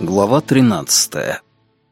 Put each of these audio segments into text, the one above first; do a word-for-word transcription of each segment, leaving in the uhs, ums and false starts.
Глава тринадцатая.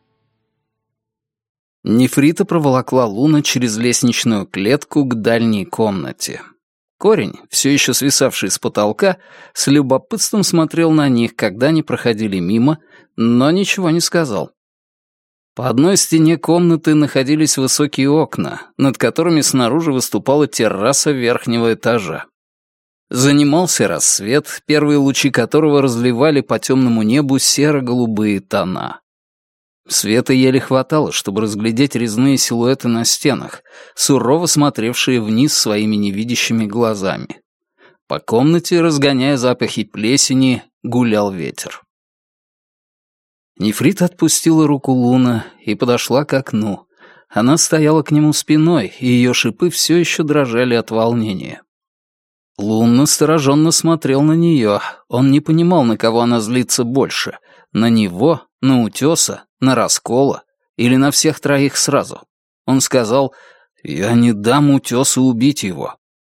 Нефрита проволокла Луна через лестничную клетку к дальней комнате. Корень, все еще свисавший с потолка, с любопытством смотрел на них, когда они проходили мимо, но ничего не сказал. По одной стене комнаты находились высокие окна, над которыми снаружи выступала терраса верхнего этажа. Занимался рассвет, первые лучи которого разливали по темному небу серо-голубые тона. Света еле хватало, чтобы разглядеть резные силуэты на стенах, сурово смотревшие вниз своими невидящими глазами. По комнате, разгоняя запахи плесени, гулял ветер. Нефрита отпустила руку Луна и подошла к окну. Она стояла к нему спиной, и ее шипы все еще дрожали от волнения. Лун настороженно смотрел на нее. Он не понимал, на кого она злится больше. На него, на Утеса, на Раскола или на всех троих сразу. Он сказал: «Я не дам Утесу убить его».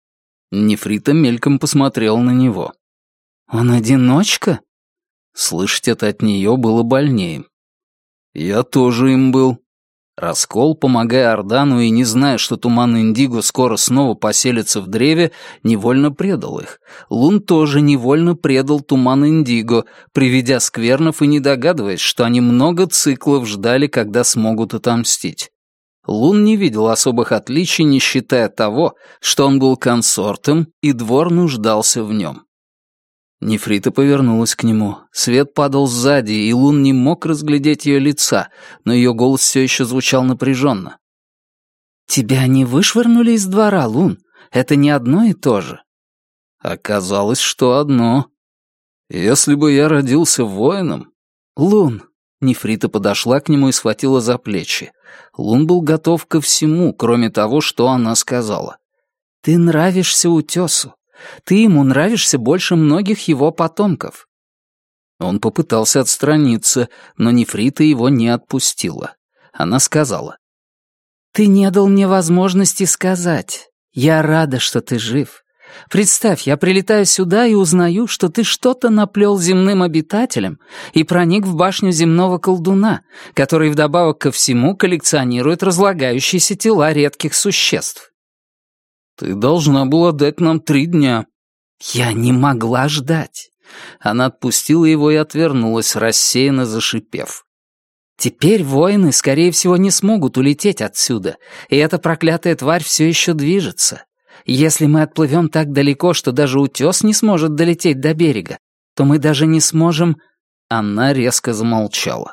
Нефрита мельком посмотрела на него. «Он одиночка?» Слышать это от нее было больнее. «Я тоже им был». Раскол, помогая Ордану и не зная, что туман Индиго скоро снова поселится в древе, невольно предал их. Лун тоже невольно предал туман Индиго, приведя сквернов и не догадываясь, что они много циклов ждали, когда смогут отомстить. Лун не видел особых отличий, не считая того, что он был консортом, и двор нуждался в нем. Нефрита повернулась к нему. Свет падал сзади, и Лун не мог разглядеть ее лица, но ее голос все еще звучал напряженно. «Тебя не вышвырнули из двора, Лун? Это не одно и то же». Оказалось, что одно. Если бы я родился воином... «Лун!» Нефрита подошла к нему и схватила за плечи. Лун был готов ко всему, кроме того, что она сказала. «Ты нравишься Утесу. Ты ему нравишься больше многих его потомков». Он попытался отстраниться, но Нефрита его не отпустила. Она сказала: «Ты не дал мне возможности сказать. Я рада, что ты жив. Представь, я прилетаю сюда и узнаю, что ты что-то наплел земным обитателям и проник в башню земного колдуна, который вдобавок ко всему коллекционирует разлагающиеся тела редких существ. Ты должна была дать нам три дня». «Я не могла ждать». Она отпустила его и отвернулась, рассеянно зашипев. «Теперь воины, скорее всего, не смогут улететь отсюда, и эта проклятая тварь все еще движется. Если мы отплывем так далеко, что даже Утес не сможет долететь до берега, то мы даже не сможем...» Она резко замолчала.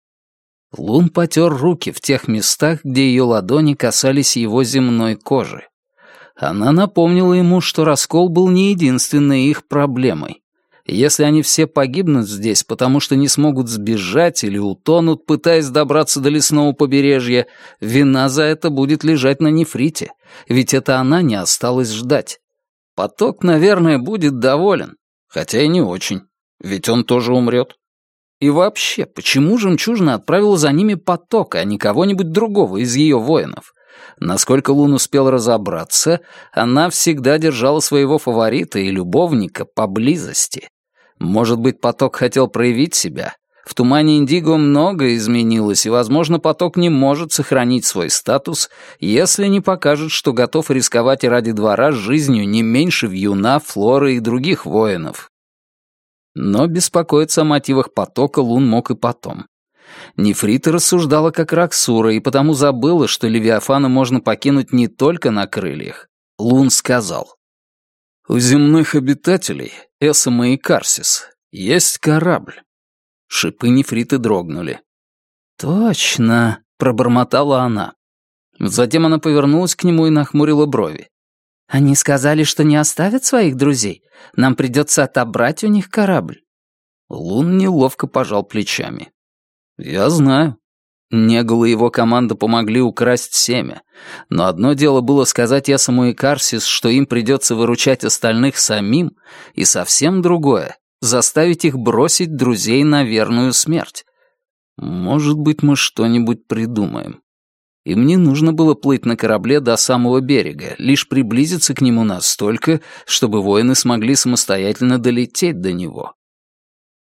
Лун потер руки в тех местах, где ее ладони касались его земной кожи. Она напомнила ему, что Раскол был не единственной их проблемой. Если они все погибнут здесь, потому что не смогут сбежать или утонут, пытаясь добраться до лесного побережья, вина за это будет лежать на Нефрите, ведь это она не осталась ждать. Поток, наверное, будет доволен, хотя и не очень, ведь он тоже умрет. И вообще, почему Жемчужина отправила за ними Поток, а не кого-нибудь другого из ее воинов? Насколько Лун успел разобраться, она всегда держала своего фаворита и любовника поблизости. Может быть, Поток хотел проявить себя? В тумане Индиго многое изменилось, и, возможно, Поток не может сохранить свой статус, если не покажет, что готов рисковать и ради двора жизнью не меньше вьюна, Флоры и других воинов. Но беспокоиться о мотивах Потока Лун мог и потом. Нефрита рассуждала как Раксура и потому забыла, что Левиафана можно покинуть не только на крыльях. Лун сказал: «У земных обитателей, Эссома и Карсис, есть корабль». Шипы Нефриты дрогнули. «Точно», — пробормотала она. Затем она повернулась к нему и нахмурила брови. «Они сказали, что не оставят своих друзей. Нам придется отобрать у них корабль». Лун неловко пожал плечами. «Я знаю. Негал и его команда помогли украсть семя. Но одно дело было сказать Эссому и Карсис, что им придется выручать остальных самим, и совсем другое — заставить их бросить друзей на верную смерть. Может быть, мы что-нибудь придумаем. Им не нужно было плыть на корабле до самого берега, лишь приблизиться к нему настолько, чтобы воины смогли самостоятельно долететь до него.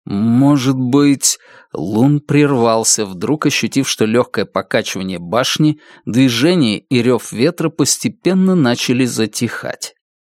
Может быть...» Лун прервался, вдруг ощутив, что легкое покачивание башни, движение и рев ветра постепенно начали затихать.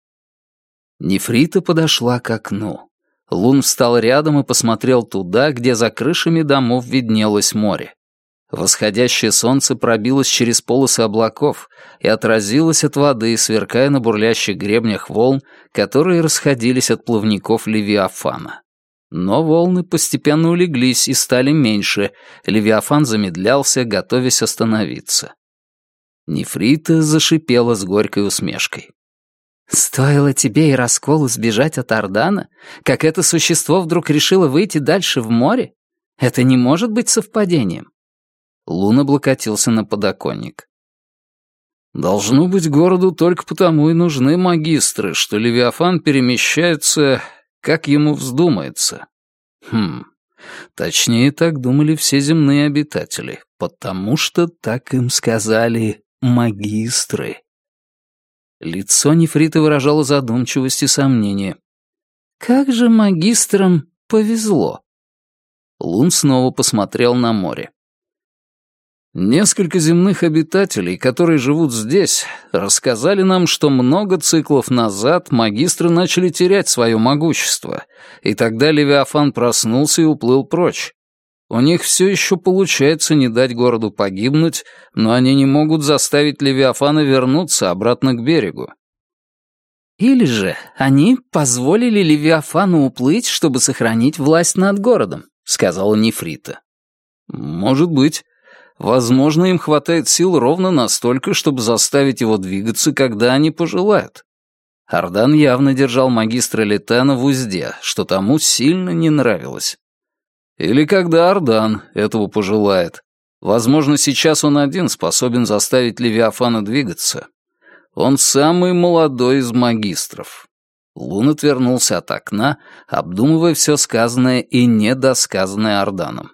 Нефрита подошла к окну. Лун встал рядом и посмотрел туда, где за крышами домов виднелось море. Восходящее солнце пробилось через полосы облаков и отразилось от воды, сверкая на бурлящих гребнях волн, которые расходились от плавников Левиафана. Но волны постепенно улеглись и стали меньше, Левиафан замедлялся, готовясь остановиться. Нефрита зашипела с горькой усмешкой. «Стоило тебе и расколу сбежать от Ардана, как это существо вдруг решило выйти дальше в море? Это не может быть совпадением». Лун облокотился на подоконник. «Должно быть, городу только потому и нужны магистры, что Левиафан перемещается, как ему вздумается. Хм, точнее, так думали все земные обитатели, потому что так им сказали магистры». Лицо Нефриты выражало задумчивость и сомнение. «Как же магистрам повезло!» Лун снова посмотрел на море. «Несколько земных обитателей, которые живут здесь, рассказали нам, что много циклов назад магистры начали терять свое могущество, и тогда Левиафан проснулся и уплыл прочь. У них все еще получается не дать городу погибнуть, но они не могут заставить Левиафана вернуться обратно к берегу». «Или же они позволили Левиафану уплыть, чтобы сохранить власть над городом», — сказала Нефрита. «Может быть. Возможно, им хватает сил ровно настолько, чтобы заставить его двигаться, когда они пожелают. Ардан явно держал магистра Летана в узде, что тому сильно не нравилось. Или когда Ардан этого пожелает. Возможно, сейчас он один способен заставить Левиафана двигаться. Он самый молодой из магистров». Лун отвернулся от окна, обдумывая все сказанное и недосказанное Арданом.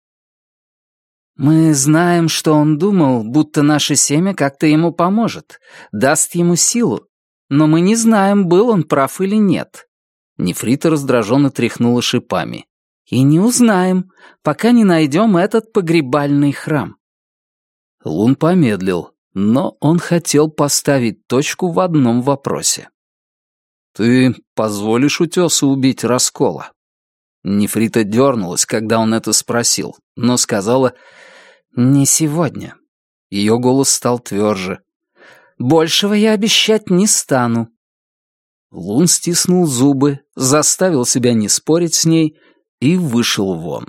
«Мы знаем, что он думал, будто наше семя как-то ему поможет, даст ему силу, но мы не знаем, был он прав или нет». Нефрита раздраженно тряхнула шипами. «И не узнаем, пока не найдем этот погребальный храм». Лун помедлил, но он хотел поставить точку в одном вопросе. «Ты позволишь утесу убить Раскола?» Нефрита дернулась, когда он это спросил, но сказала «не сегодня». Ее голос стал тверже. «Большего я обещать не стану». Лун стиснул зубы, заставил себя не спорить с ней и вышел вон.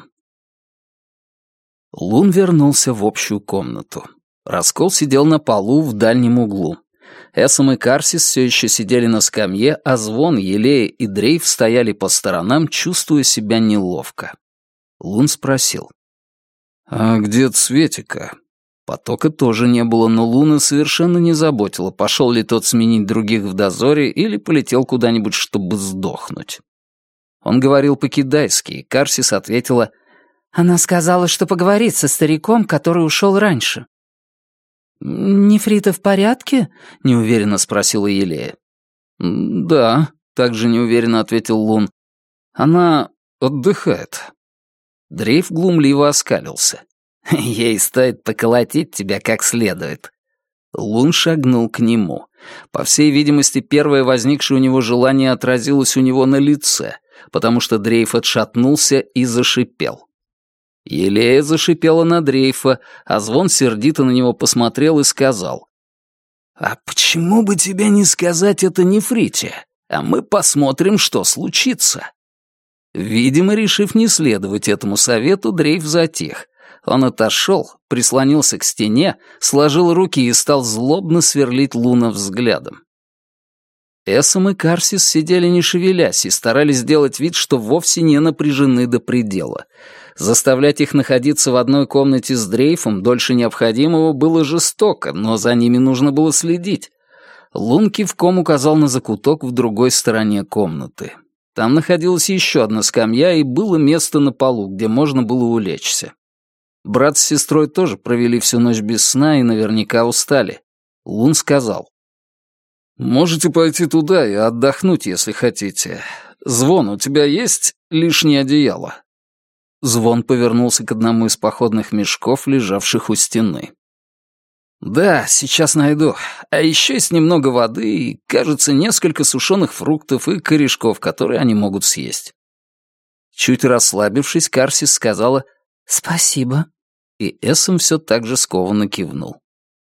Лун вернулся в общую комнату. Раскол сидел на полу в дальнем углу. Эссом и Карсис все еще сидели на скамье, а Звон, Елея и Дрейф стояли по сторонам, чувствуя себя неловко. Лун спросил. «А где Цветика?» Потока тоже не было, но Луна совершенно не заботила, пошел ли тот сменить других в дозоре или полетел куда-нибудь, чтобы сдохнуть. Он говорил по-кидайски, и Карсис ответила, «Она сказала, что поговорит со стариком, который ушел раньше». «Нефрита в порядке?» — неуверенно спросила Елея. «Да», — также неуверенно ответил Лун. «Она отдыхает». Дрейф глумливо оскалился. «Ей стоит поколотить тебя как следует». Лун шагнул к нему. По всей видимости, первое возникшее у него желание отразилось у него на лице, потому что Дрейф отшатнулся и зашипел. Елея зашипела на Дрейфа, а Звон сердито на него посмотрел и сказал. «А почему бы тебе не сказать это Нефрите, а мы посмотрим, что случится?» Видимо, решив не следовать этому совету, Дрейф затих. Он отошел, прислонился к стене, сложил руки и стал злобно сверлить Луна взглядом. Эссом и Карсис сидели не шевелясь и старались сделать вид, что вовсе не напряжены до предела. Заставлять их находиться в одной комнате с Дрейфом дольше необходимого было жестоко, но за ними нужно было следить. Лун кивком указал на закуток в другой стороне комнаты. Там находилась еще одна скамья, и было место на полу, где можно было улечься. Брат с сестрой тоже провели всю ночь без сна и наверняка устали. Лун сказал. «Можете пойти туда и отдохнуть, если хотите. Звон, у тебя есть лишнее одеяло?» Звон повернулся к одному из походных мешков, лежавших у стены. «Да, сейчас найду. А еще есть немного воды и, кажется, несколько сушеных фруктов и корешков, которые они могут съесть». Чуть расслабившись, Карсис сказала «Спасибо», и Эссом все так же скованно кивнул.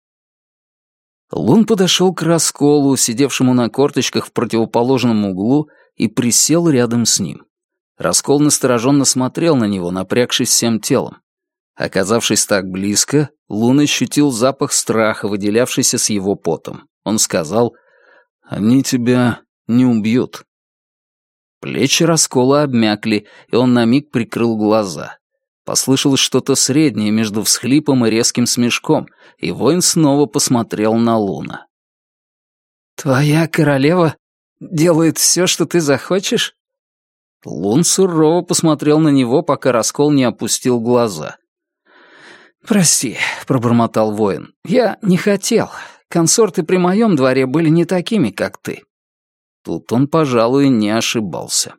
Лун подошел к Расколу, сидевшему на корточках в противоположном углу, и присел рядом с ним. Раскол настороженно смотрел на него, напрягшись всем телом. Оказавшись так близко, Лун ощутил запах страха, выделявшийся с его потом. Он сказал, «Они тебя не убьют». Плечи Раскола обмякли, и он на миг прикрыл глаза. Послышалось что-то среднее между всхлипом и резким смешком, и воин снова посмотрел на Луна. «Твоя королева делает все, что ты захочешь?» Лун сурово посмотрел на него, пока Раскол не опустил глаза. «Прости», — пробормотал воин, — «я не хотел. Консорты при моем дворе были не такими, как ты». Тут он, пожалуй, не ошибался.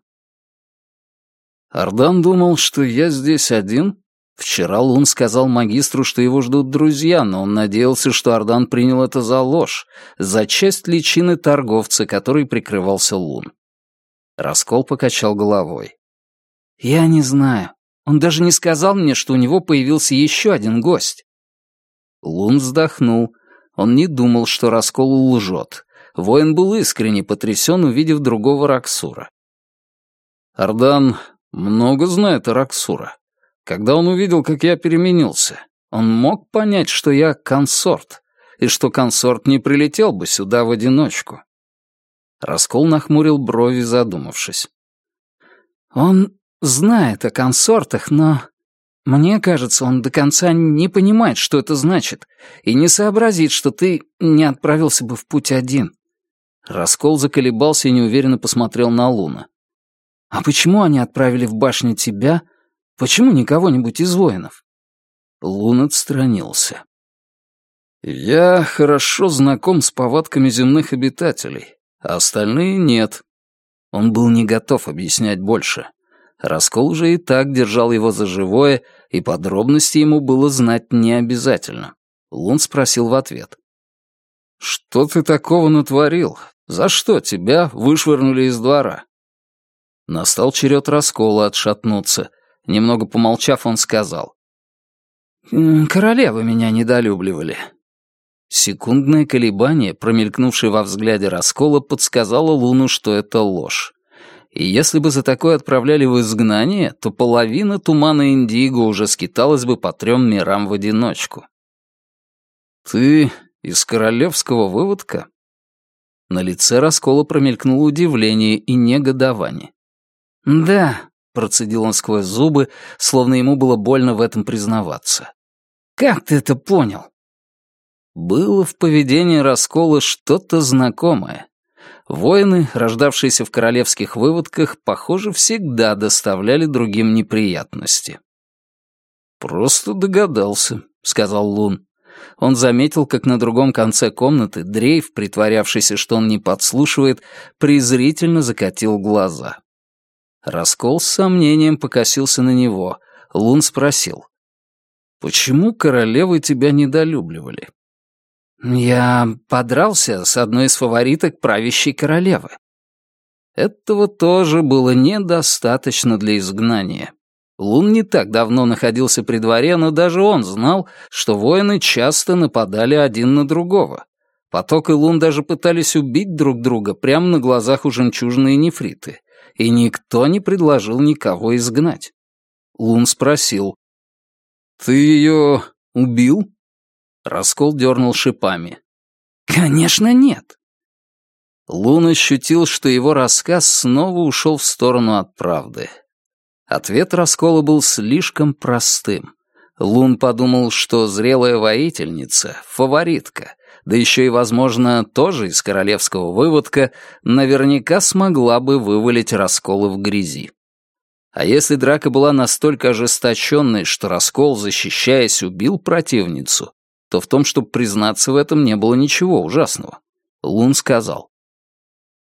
Ардан думал, что я здесь один. Вчера Лун сказал магистру, что его ждут друзья, но он надеялся, что Ардан принял это за ложь, за часть личины торговца, которой прикрывался Лун. Раскол покачал головой. «Я не знаю. Он даже не сказал мне, что у него появился еще один гость». Лун вздохнул. Он не думал, что Раскол лжет. Воин был искренне потрясен, увидев другого Раксура. «Ардан много знает о Раксура. Когда он увидел, как я переменился, он мог понять, что я консорт, и что консорт не прилетел бы сюда в одиночку». Раскол нахмурил брови, задумавшись. «Он знает о консортах, но, мне кажется, он до конца не понимает, что это значит, и не сообразит, что ты не отправился бы в путь один». Раскол заколебался и неуверенно посмотрел на Луна. «А почему они отправили в башню тебя? Почему не кого-нибудь из воинов?» Лун отстранился. «Я хорошо знаком с повадками земных обитателей, а остальные нет». Он был не готов объяснять больше. Раскол уже и так держал его за живое, и подробности ему было знать не обязательно. Лун спросил в ответ. «Что ты такого натворил? За что тебя вышвырнули из двора?» Настал черед Раскола отшатнуться. Немного помолчав, он сказал. «Королевы меня недолюбливали». Секундное колебание, промелькнувшее во взгляде Раскола, подсказало Луну, что это ложь. И если бы за такое отправляли в изгнание, то половина тумана Индиго уже скиталась бы по трем мирам в одиночку. «Ты из королевского выводка?» На лице Раскола промелькнуло удивление и негодование. «Да», — процедил он сквозь зубы, словно ему было больно в этом признаваться. «Как ты это понял?» Было в поведении Раскола что-то знакомое. Воины, рождавшиеся в королевских выводках, похоже, всегда доставляли другим неприятности. «Просто догадался», — сказал Лун. Он заметил, как на другом конце комнаты Дрейв, притворявшийся, что он не подслушивает, презрительно закатил глаза. Раскол с сомнением покосился на него. Лун спросил. «Почему королевы тебя недолюбливали?» «Я подрался с одной из фавориток правящей королевы». Этого тоже было недостаточно для изгнания. Лун не так давно находился при дворе, но даже он знал, что воины часто нападали один на другого. Поток и Лун даже пытались убить друг друга прямо на глазах у жемчужины и нефриты, и никто не предложил никого изгнать. Лун спросил, «Ты ее убил?» Раскол дернул шипами. «Конечно, нет». Лун ощутил, что его рассказ снова ушел в сторону от правды. Ответ Раскола был слишком простым. Лун подумал, что зрелая воительница, фаворитка, да еще и, возможно, тоже из королевского выводка, наверняка смогла бы вывалить Раскола в грязи. А если драка была настолько ожесточенной, что Раскол, защищаясь, убил противницу, то в том, чтобы признаться в этом, не было ничего ужасного. Лун сказал.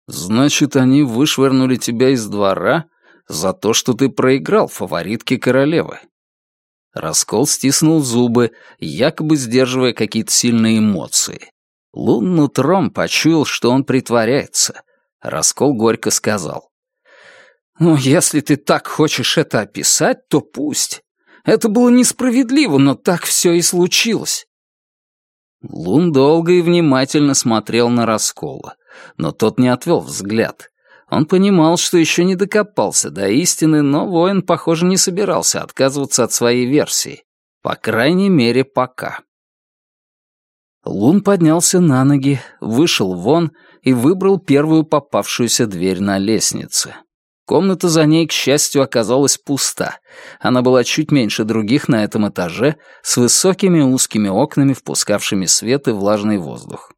«Значит, они вышвырнули тебя из двора за то, что ты проиграл фаворитке королевы». Раскол стиснул зубы, якобы сдерживая какие-то сильные эмоции. Лун нутром почуял, что он притворяется. Раскол горько сказал: «Ну, если ты так хочешь это описать, то пусть. Это было несправедливо, но так все и случилось». Лун долго и внимательно смотрел на Раскола, но тот не отвел взгляд. Он понимал, что еще не докопался до истины, но воин, похоже, не собирался отказываться от своей версии. По крайней мере, пока. Лун поднялся на ноги, вышел вон и выбрал первую попавшуюся дверь на лестнице. Комната за ней, к счастью, оказалась пуста. Она была чуть меньше других на этом этаже, с высокими узкими окнами, впускавшими свет и влажный воздух.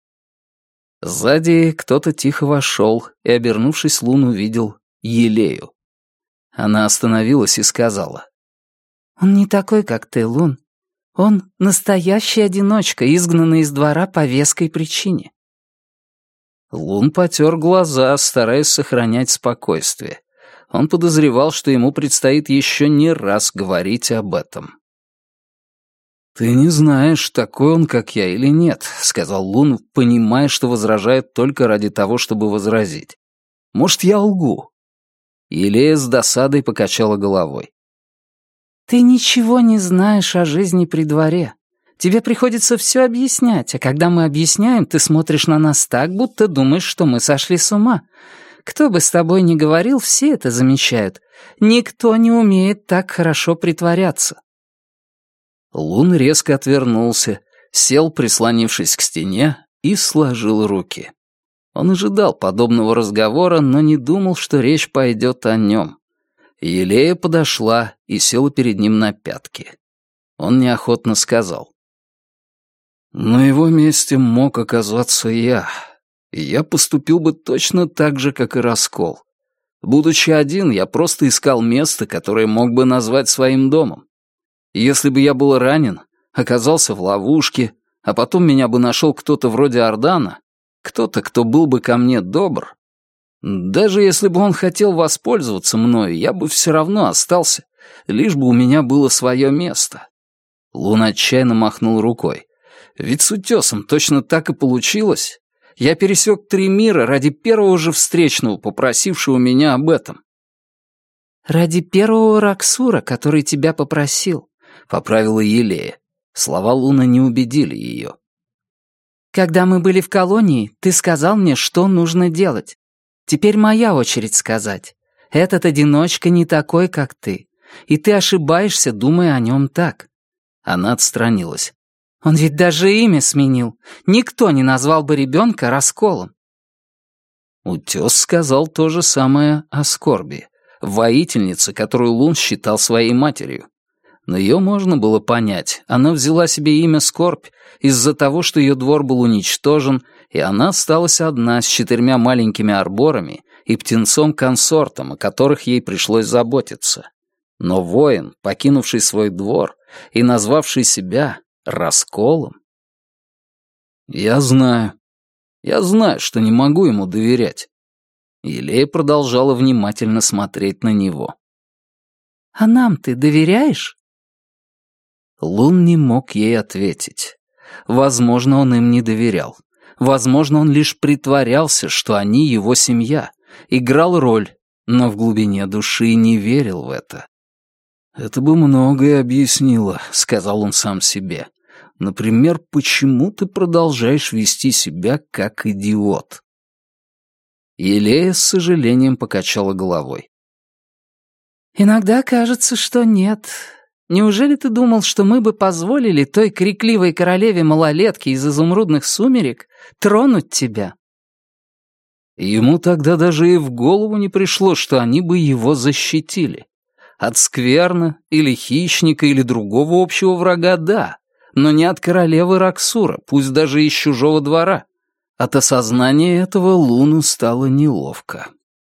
Сзади кто-то тихо вошел, и, обернувшись, Лун увидел Елею. Она остановилась и сказала: «Он не такой, как ты, Лун. Он настоящий одиночка, изгнанный из двора по веской причине». Лун потер глаза, стараясь сохранять спокойствие. Он подозревал, что ему предстоит еще не раз говорить об этом. «Ты не знаешь, такой он, как я, или нет», — сказал Лун, понимая, что возражает только ради того, чтобы возразить. «Может, я лгу?» Елея с досадой покачала головой. «Ты ничего не знаешь о жизни при дворе. Тебе приходится все объяснять, а когда мы объясняем, ты смотришь на нас так, будто думаешь, что мы сошли с ума. Кто бы с тобой ни говорил, все это замечают. Никто не умеет так хорошо притворяться». Лун резко отвернулся, сел, прислонившись к стене, и сложил руки. Он ожидал подобного разговора, но не думал, что речь пойдет о нем. Елея подошла и села перед ним на пятки. Он неохотно сказал: «На его месте мог оказаться я, и я поступил бы точно так же, как и Раскол. Будучи один, я просто искал место, которое мог бы назвать своим домом. Если бы я был ранен, оказался в ловушке, а потом меня бы нашел кто-то вроде Ордана, кто-то, кто был бы ко мне добр, даже если бы он хотел воспользоваться мною, я бы все равно остался, лишь бы у меня было свое место». Лун отчаянно махнул рукой. «Ведь с утесом точно так и получилось. Я пересек три мира ради первого же встречного, попросившего меня об этом». «Ради первого Раксура, который тебя попросил», — поправила Елея. Слова Луна не убедили ее. «Когда мы были в колонии, ты сказал мне, что нужно делать. Теперь моя очередь сказать. Этот одиночка не такой, как ты, и ты ошибаешься, думая о нем так». Она отстранилась. «Он ведь даже имя сменил. Никто не назвал бы ребенка Расколом». Утес сказал то же самое о Скорби, воительнице, которую Лун считал своей матерью. Но ее можно было понять. Она взяла себе имя Скорбь из-за того, что ее двор был уничтожен, и она осталась одна с четырьмя маленькими арборами и птенцом-консортом, о которых ей пришлось заботиться. Но воин, покинувший свой двор и назвавший себя Расколом... «Я знаю. Я знаю, что не могу ему доверять». Елея продолжала внимательно смотреть на него. «А нам ты доверяешь?» Лун не мог ей ответить. Возможно, он им не доверял. Возможно, он лишь притворялся, что они его семья, играл роль, но в глубине души не верил в это. «Это бы многое объяснило», — сказал он сам себе. «Например, почему ты продолжаешь вести себя как идиот?» Елея с сожалением покачала головой. «Иногда кажется, что нет. Неужели ты думал, что мы бы позволили той крикливой королеве-малолетке из изумрудных сумерек тронуть тебя?» Ему тогда даже и в голову не пришло, что они бы его защитили. От скверна, или хищника, или другого общего врага — да, но не от королевы Раксура, пусть даже из чужого двора. От осознания этого Луну стало неловко.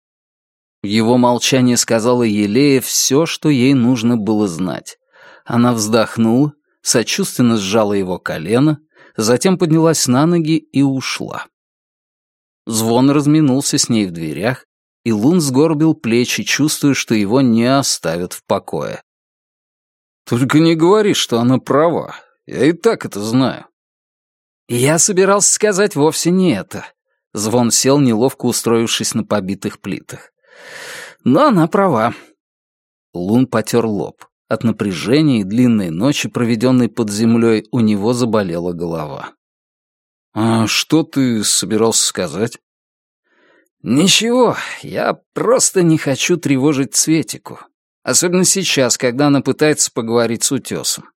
Его молчание сказала Елея все, что ей нужно было знать. Она вздохнула, сочувственно сжала его колено, затем поднялась на ноги и ушла. Звон разминулся с ней в дверях, и Лун сгорбил плечи, чувствуя, что его не оставят в покое. «Только не говори, что она права. Я и так это знаю». «Я собирался сказать вовсе не это». Звон сел, неловко устроившись на побитых плитах. «Но она права». Лун потер лоб. От напряжения и длинной ночи, проведенной под землей, у него заболела голова. «А что ты собирался сказать?» «Ничего, я просто не хочу тревожить Цветику. Особенно сейчас, когда она пытается поговорить с утесом».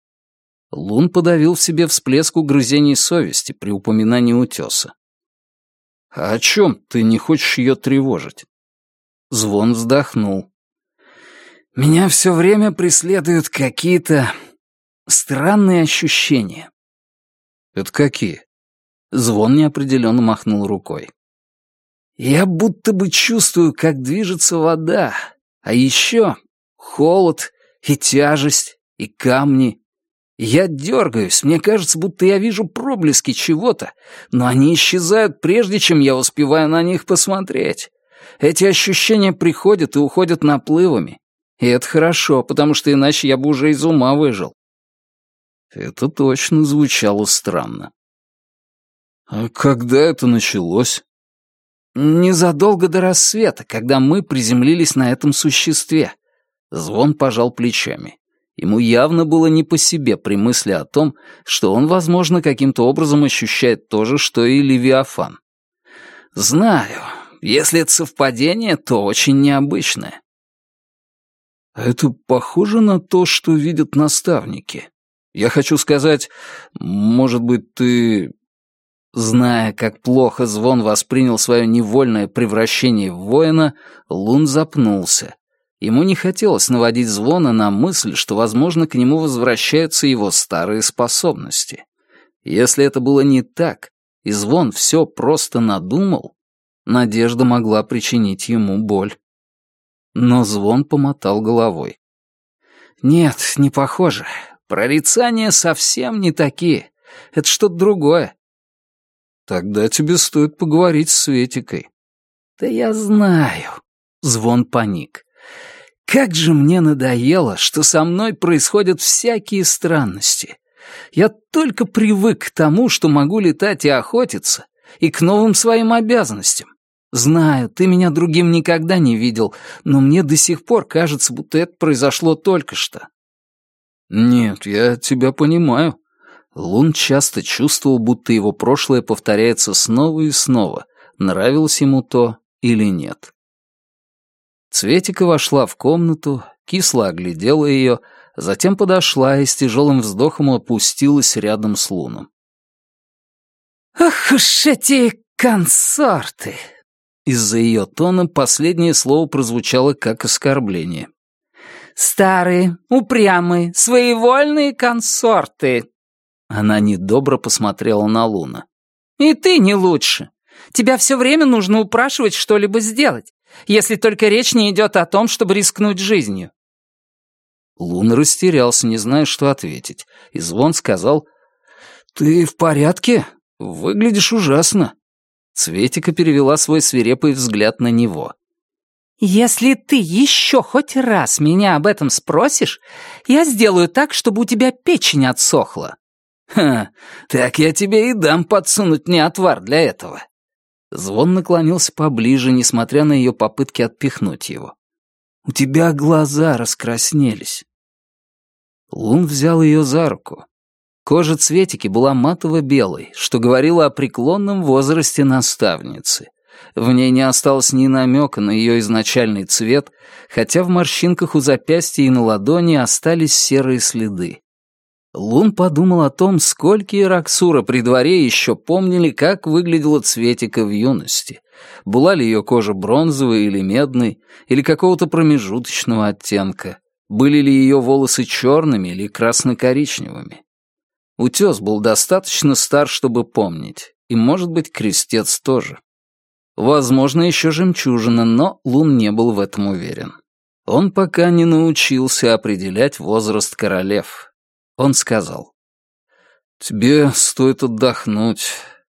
Лун подавил в себе всплеск угрызений совести при упоминании утеса. «А о чем ты не хочешь ее тревожить?» Звон вздохнул. «Меня все время преследуют какие-то странные ощущения». «Это какие?» Звон неопределенно махнул рукой. «Я будто бы чувствую, как движется вода, а еще холод и тяжесть, и камни. Я дергаюсь, мне кажется, будто я вижу проблески чего-то, но они исчезают, прежде чем я успеваю на них посмотреть. Эти ощущения приходят и уходят наплывами. И это хорошо, потому что иначе я бы уже из ума выжил». Это точно звучало странно. «А когда это началось?» «Незадолго до рассвета, когда мы приземлились на этом существе». Звон пожал плечами. Ему явно было не по себе при мысли о том, что он, возможно, каким-то образом ощущает то же, что и Левиафан. «Знаю. Если это совпадение, то очень необычное». «Это похоже на то, что видят наставники. Я хочу сказать, может быть, ты...» Зная, как плохо Звон воспринял свое невольное превращение в воина, Лун запнулся. Ему не хотелось наводить Звона на мысль, что, возможно, к нему возвращаются его старые способности. Если это было не так, и Звон все просто надумал, надежда могла причинить ему боль. Но Звон помотал головой. «Нет, не похоже. Прорицания совсем не такие. Это что-то другое». «Тогда тебе стоит поговорить с Светикой». «Да я знаю». Звон паник. «Как же мне надоело, что со мной происходят всякие странности. Я только привык к тому, что могу летать и охотиться, и к новым своим обязанностям. Знаю, ты меня другим никогда не видел, но мне до сих пор кажется, будто это произошло только что». «Нет, я тебя понимаю». Лун часто чувствовал, будто его прошлое повторяется снова и снова, нравилось ему то или нет. Цветика вошла в комнату, кисло оглядела ее, затем подошла и с тяжелым вздохом опустилась рядом с Луном. «Ах уж эти консорты!» Из-за ее тона последнее слово прозвучало как оскорбление. «Старые, упрямые, своевольные консорты!» Она недобро посмотрела на Луна. «И ты не лучше. Тебя все время нужно упрашивать что-либо сделать, если только речь не идет о том, чтобы рискнуть жизнью». Лун растерялся, не зная, что ответить, и Звон сказал: «Ты в порядке? Выглядишь ужасно». Цветика перевела свой свирепый взгляд на него. «Если ты еще хоть раз меня об этом спросишь, я сделаю так, чтобы у тебя печень отсохла». «Ха, так я тебе и дам подсунуть мне отвар для этого». Звон наклонился поближе, несмотря на ее попытки отпихнуть его. «У тебя глаза раскраснелись». Лун взял ее за руку. Кожа Цветики была матово-белой, что говорило о преклонном возрасте наставницы. В ней не осталось ни намека на ее изначальный цвет, хотя в морщинках у запястья и на ладони остались серые следы. Лун подумал о том, сколькие Раксура при дворе еще помнили, как выглядела Цветика в юности. Была ли ее кожа бронзовой или медной, или какого-то промежуточного оттенка. Были ли ее волосы черными или красно-коричневыми. Утес был достаточно стар, чтобы помнить, и, может быть, крестец тоже. Возможно, еще жемчужина, но Лун не был в этом уверен. Он пока не научился определять возраст королев. Он сказал: «Тебе стоит отдохнуть.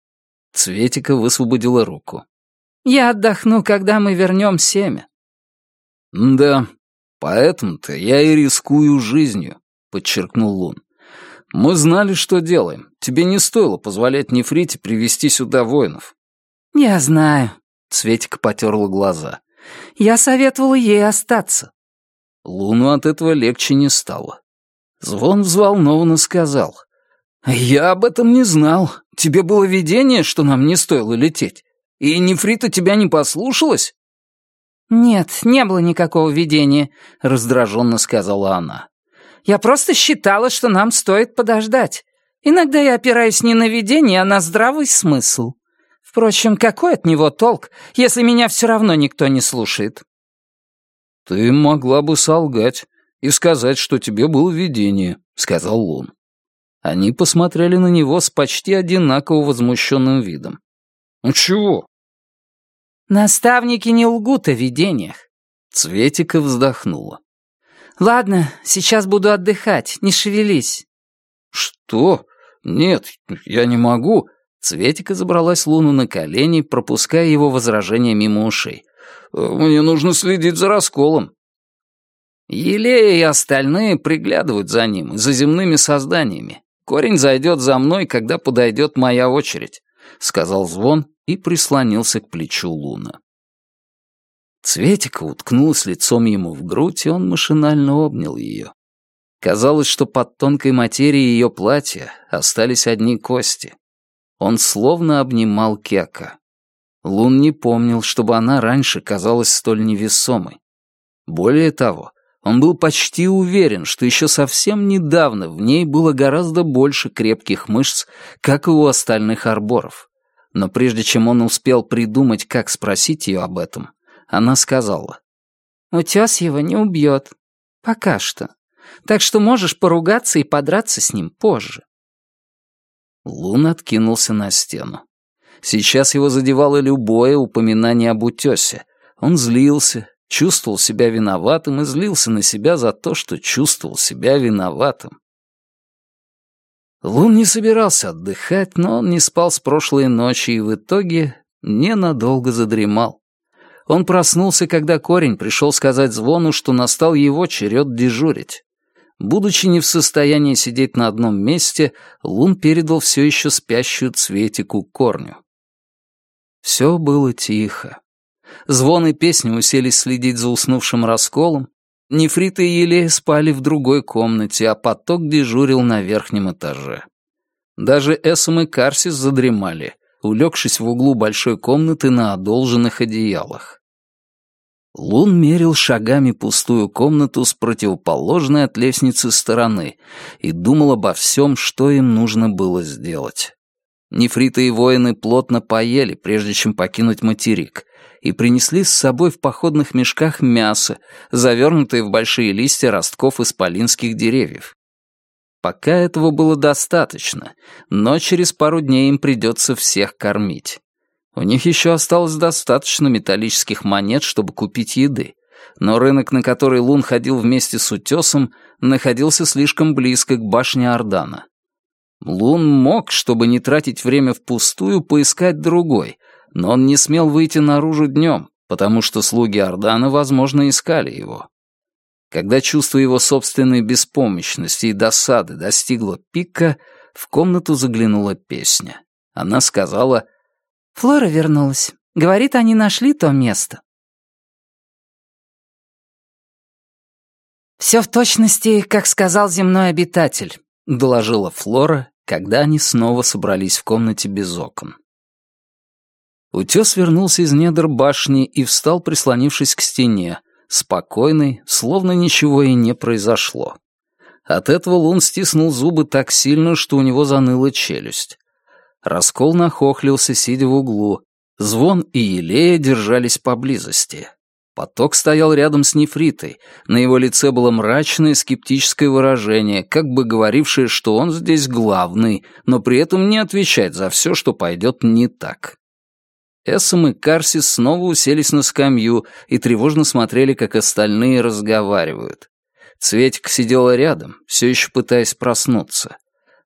Цветика высвободила руку. «Я отдохну, когда мы вернем семя». «Да, поэтому-то я и рискую жизнью», — подчеркнул Лун. «Мы знали, что делаем. Тебе не стоило позволять Нефрите привести сюда воинов». «Я знаю», — Цветика потерла глаза. «Я советовала ей остаться». Луну от этого легче не стало. Звон взволнованно сказал. «Я об этом не знал. Тебе было видение, что нам не стоило лететь? И Нефрита тебя не послушалась?» «Нет, не было никакого видения», — раздраженно сказала она. «Я просто считала, что нам стоит подождать. Иногда я опираюсь не на видение, а на здравый смысл. Впрочем, какой от него толк, если меня все равно никто не слушает?» «Ты могла бы солгать и сказать, что тебе было видение», — сказал Лун. Они посмотрели на него с почти одинаково возмущенным видом. «Ну чего?» «Наставники не лгут о видениях». Цветика вздохнула. «Ладно, сейчас буду отдыхать, не шевелись». «Что? Нет, я не могу». Цветика забралась Луну на колени, пропуская его возражения мимо ушей. «Мне нужно следить за расколом». Елея и остальные приглядывают за ним и за земными созданиями. Корень зайдет за мной, когда подойдет моя очередь», — сказал Звон и прислонился к плечу Луна. Цветика уткнулась лицом ему в грудь, и он машинально обнял ее. Казалось, что под тонкой материей ее платья остались одни кости. Он словно обнимал Кека. Лун не помнил, чтобы она раньше казалась столь невесомой. Более того, он был почти уверен, что еще совсем недавно в ней было гораздо больше крепких мышц, как и у остальных арборов. Но прежде чем он успел придумать, как спросить ее об этом, она сказала: «Утес его не убьет. Пока что. Так что можешь поругаться и подраться с ним позже». Лун откинулся на стену. Сейчас его задевало любое упоминание об утесе. Он злился, чувствовал себя виноватым и злился на себя за то, что чувствовал себя виноватым. Лун не собирался отдыхать, но он не спал с прошлой ночи и в итоге ненадолго задремал. Он проснулся, когда Корень пришел сказать Звону, что настал его черед дежурить. Будучи не в состоянии сидеть на одном месте, Лун передал все еще спящую Цветику Корню. Все было тихо. Звон и Песня уселись следить за уснувшим расколом. Нефрита и Елея спали в другой комнате, а Поток дежурил на верхнем этаже. Даже Эссом и Карсис задремали, улегшись в углу большой комнаты на одолженных одеялах. Лун мерил шагами пустую комнату с противоположной от лестницы стороны и думал обо всем, что им нужно было сделать. Нефрита и воины плотно поели, прежде чем покинуть материк, и принесли с собой в походных мешках мясо, завернутое в большие листья ростков исполинских деревьев. Пока этого было достаточно, но через пару дней им придется всех кормить. У них еще осталось достаточно металлических монет, чтобы купить еды, но рынок, на который Лун ходил вместе с Утесом, находился слишком близко к башне Ордана. Лун мог, чтобы не тратить время впустую, поискать другой, но он не смел выйти наружу днем, потому что слуги Ордана, возможно, искали его. Когда чувство его собственной беспомощности и досады достигло пика, в комнату заглянула Песня. Она сказала: «Флора вернулась. Говорит, они нашли то место». «Все в точности, как сказал земной обитатель», — доложила Флора, когда они снова собрались в комнате без окон. Утес вернулся из недр башни и встал, прислонившись к стене, спокойный, словно ничего и не произошло. От этого Лун стиснул зубы так сильно, что у него заныла челюсть. Раскол нахохлился, сидя в углу. Звон и Елея держались поблизости. Поток стоял рядом с Нефритой. На его лице было мрачное скептическое выражение, как бы говорившее, что он здесь главный, но при этом не отвечает за все, что пойдет не так. Эссом и Карсис снова уселись на скамью и тревожно смотрели, как остальные разговаривают. Цветик сидела рядом, все еще пытаясь проснуться.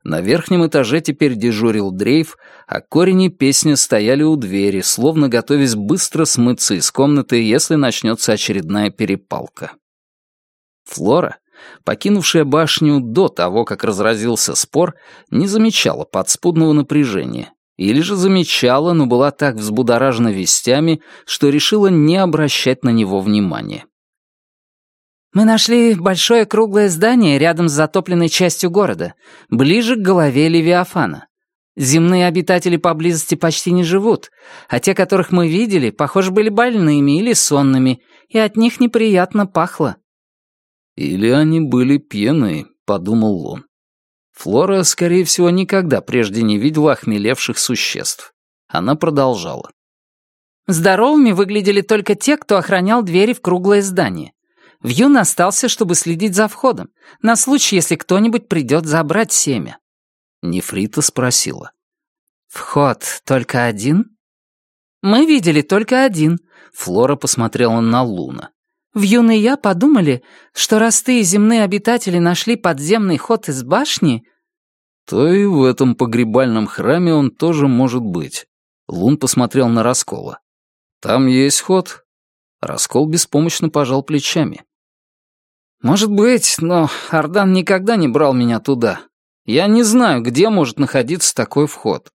На верхнем этаже теперь дежурил Дрейф, а Корень и Песня стояли у двери, словно готовясь быстро смыться из комнаты, если начнется очередная перепалка. Флора, покинувшая башню до того, как разразился спор, не замечала подспудного напряжения. Или же замечала, но была так взбудоражена вестями, что решила не обращать на него внимания. «Мы нашли большое круглое здание рядом с затопленной частью города, ближе к голове Левиафана. Земные обитатели поблизости почти не живут, а те, которых мы видели, похоже, были больными или сонными, и от них неприятно пахло». «Или они были пьяны», — подумал Лун. Флора, скорее всего, никогда прежде не видела охмелевших существ. Она продолжала. «Здоровыми выглядели только те, кто охранял двери в круглое здание. Вьюн остался, чтобы следить за входом, на случай, если кто-нибудь придет забрать семя». Нефрита спросила. «Вход только один?» «Мы видели только один», — Флора посмотрела на Луна. «Вьюн и я подумали, что раз ты и земные обитатели нашли подземный ход из башни...» «То и в этом погребальном храме он тоже может быть». Лун посмотрел на Раскола. «Там есть ход?» Раскол беспомощно пожал плечами. «Может быть, но Ардан никогда не брал меня туда. Я не знаю, где может находиться такой вход».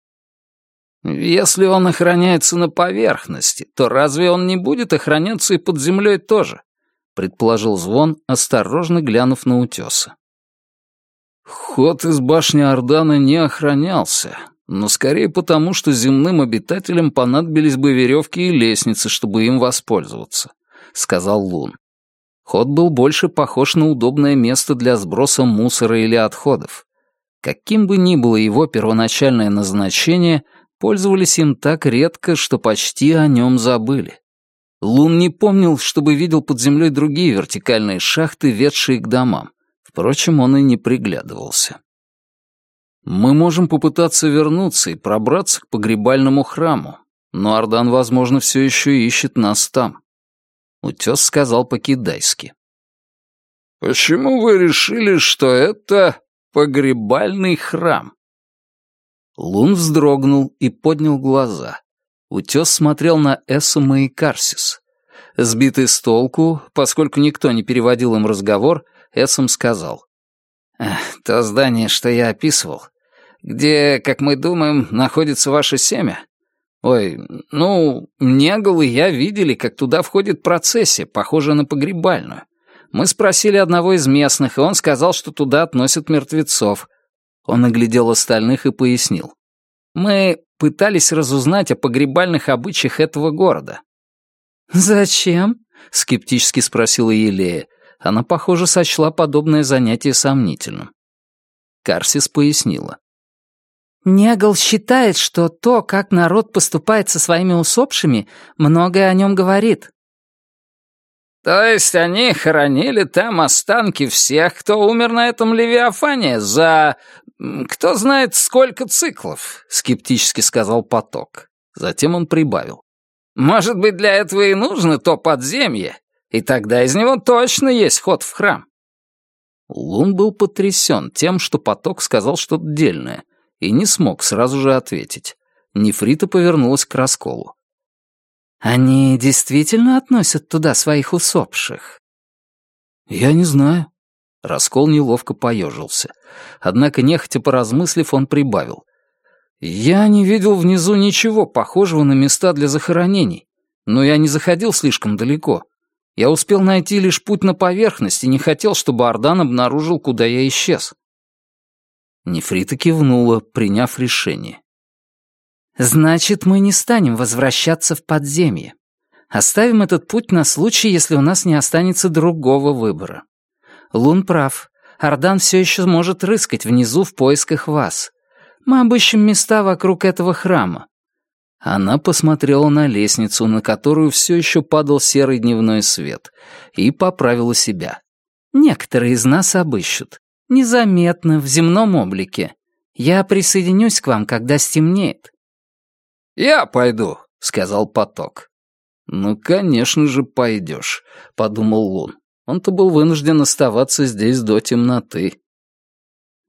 «Если он охраняется на поверхности, то разве он не будет охраняться и под землей тоже?» — предположил Звон, осторожно глянув на утесы. Ход из башни Ардана не охранялся, но скорее потому, что земным обитателям понадобились бы веревки и лестницы, чтобы им воспользоваться, — сказал Лун. Ход был больше похож на удобное место для сброса мусора или отходов. Каким бы ни было его первоначальное назначение, пользовались им так редко, что почти о нем забыли. Лун не помнил, чтобы видел под землей другие вертикальные шахты, ведшие к домам. Впрочем, он и не приглядывался. «Мы можем попытаться вернуться и пробраться к погребальному храму, но Ардан, возможно, все еще ищет нас там», — утес сказал по-кидайски. «Почему вы решили, что это погребальный храм?» Лун вздрогнул и поднял глаза. Утес смотрел на Эссума и Карсис. Сбитый с толку, поскольку никто не переводил им разговор, Эссум сказал. «То здание, что я описывал, где, как мы думаем, находится ваше семя? Ой, ну, Негл и я видели, как туда входит процессия, похожая на погребальную. Мы спросили одного из местных, и он сказал, что туда относят мертвецов. Он оглядел остальных и пояснил. Мы пытались разузнать о погребальных обычаях этого города». «Зачем?» — скептически спросила Елея. Она, похоже, сочла подобное занятие сомнительным. Карсис пояснила. «Негл считает, что то, как народ поступает со своими усопшими, многое о нем говорит». «То есть они хоронили там останки всех, кто умер на этом Левиафане за... кто знает сколько циклов», — скептически сказал Поток. Затем он прибавил. «Может быть, для этого и нужно то подземье, и тогда из него точно есть ход в храм». Лун был потрясен тем, что Поток сказал что-то дельное, и не смог сразу же ответить. Нефрита повернулась к Расколу. «Они действительно относят туда своих усопших?» «Я не знаю». Раскол неловко поежился. Однако, нехотя поразмыслив, он прибавил. «Я не видел внизу ничего похожего на места для захоронений, но я не заходил слишком далеко. Я успел найти лишь путь на поверхность и не хотел, чтобы Ардан обнаружил, куда я исчез». Нефрита кивнула, приняв решение. «Значит, мы не станем возвращаться в подземье. Оставим этот путь на случай, если у нас не останется другого выбора. Лун прав. Ардан все еще может рыскать внизу в поисках вас. Мы обыщем места вокруг этого храма». Она посмотрела на лестницу, на которую все еще падал серый дневной свет, и поправила себя. «Некоторые из нас обыщут. Незаметно, в земном облике. Я присоединюсь к вам, когда стемнеет». «Я пойду», — сказал Поток. «Ну, конечно же, пойдешь», — подумал Лун. Он-то был вынужден оставаться здесь до темноты.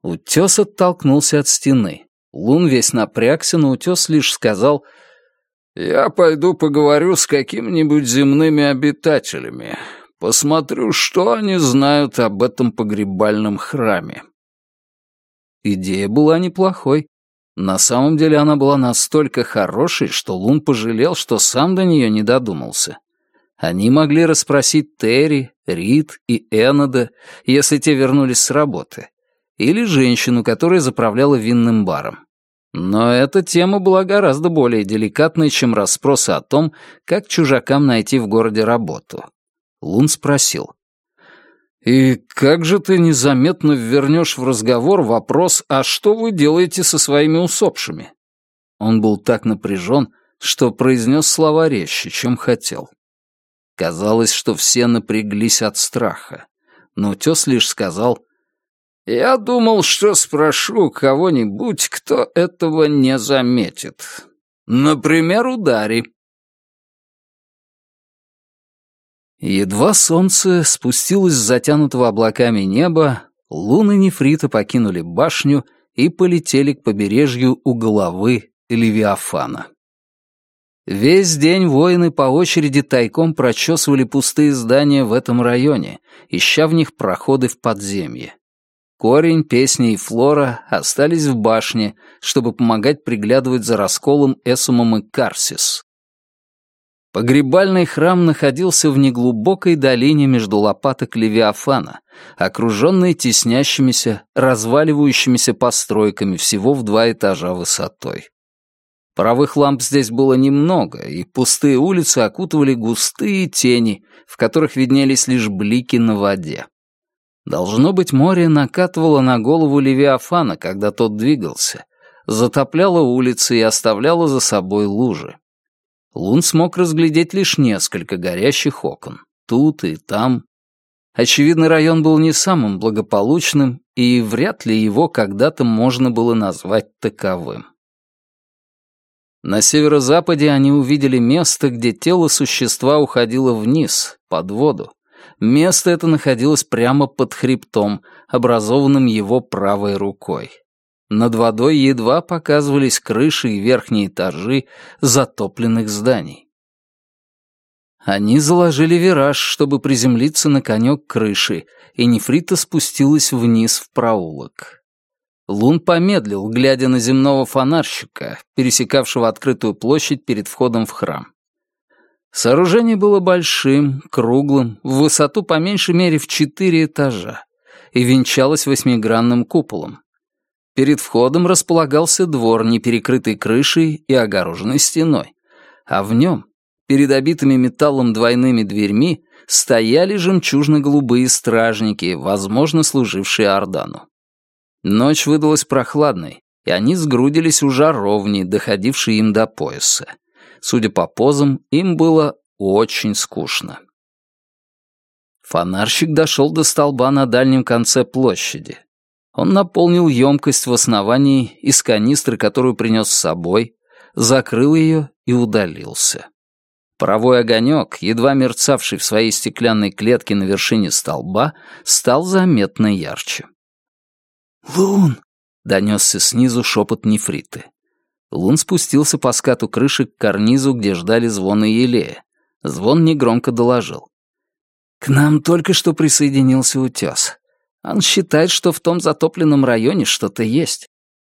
Утес оттолкнулся от стены. Лун весь напрягся, но утес лишь сказал: «Я пойду поговорю с какими-нибудь земными обитателями. Посмотрю, что они знают об этом погребальном храме». Идея была неплохой. На самом деле она была настолько хорошей, что Лун пожалел, что сам до нее не додумался. Они могли расспросить Терри, Рид и Энода, если те вернулись с работы, или женщину, которая заправляла винным баром. Но эта тема была гораздо более деликатной, чем расспросы о том, как чужакам найти в городе работу. Лун спросил: «И как же ты незаметно ввернешь в разговор вопрос, а что вы делаете со своими усопшими?» Он был так напряжен, что произнес слова резче, чем хотел. Казалось, что все напряглись от страха, но утес лишь сказал: «Я думал, что спрошу кого-нибудь, кто этого не заметит. Например, у Дари». Едва солнце спустилось с затянутого облаками неба, Лун и Нефрита покинули башню и полетели к побережью у головы Левиафана. Весь день воины по очереди тайком прочесывали пустые здания в этом районе, ища в них проходы в подземье. Корень, Песня и Флора остались в башне, чтобы помогать приглядывать за расколом Эсумом и Карсис. Погребальный храм находился в неглубокой долине между лопаток Левиафана, окруженной теснящимися, разваливающимися постройками всего в два этажа высотой. Паровых ламп здесь было немного, и пустые улицы окутывали густые тени, в которых виднелись лишь блики на воде. Должно быть, море накатывало на голову Левиафана, когда тот двигался, затопляло улицы и оставляло за собой лужи. Лун смог разглядеть лишь несколько горящих окон, тут и там. Очевидно, район был не самым благополучным, и вряд ли его когда-то можно было назвать таковым. На северо-западе они увидели место, где тело существа уходило вниз, под воду. Место это находилось прямо под хребтом, образованным его правой рукой. Над водой едва показывались крыши и верхние этажи затопленных зданий. Они заложили вираж, чтобы приземлиться на конек крыши, и Нефрита спустилась вниз в проулок. Лун помедлил, глядя на земного фонарщика, пересекавшего открытую площадь перед входом в храм. Сооружение было большим, круглым, в высоту по меньшей мере в четыре этажа, и венчалось восьмигранным куполом. Перед входом располагался двор, не перекрытый крышей и огороженной стеной, а в нем, перед обитыми металлом двойными дверьми, стояли жемчужно-голубые стражники, возможно, служившие Ордану. Ночь выдалась прохладной, и они сгрудились у жаровни, доходившей им до пояса. Судя по позам, им было очень скучно. Фонарщик дошел до столба на дальнем конце площади. Он наполнил емкость в основании из канистры, которую принес с собой, закрыл ее и удалился. Паровой огонек, едва мерцавший в своей стеклянной клетке на вершине столба, стал заметно ярче. «Лун!» — донесся снизу шепот Нефриты. Лун спустился по скату крыши к карнизу, где ждали Звон и Елея. Звон негромко доложил: «К нам только что присоединился утес. Он считает, что в том затопленном районе что-то есть».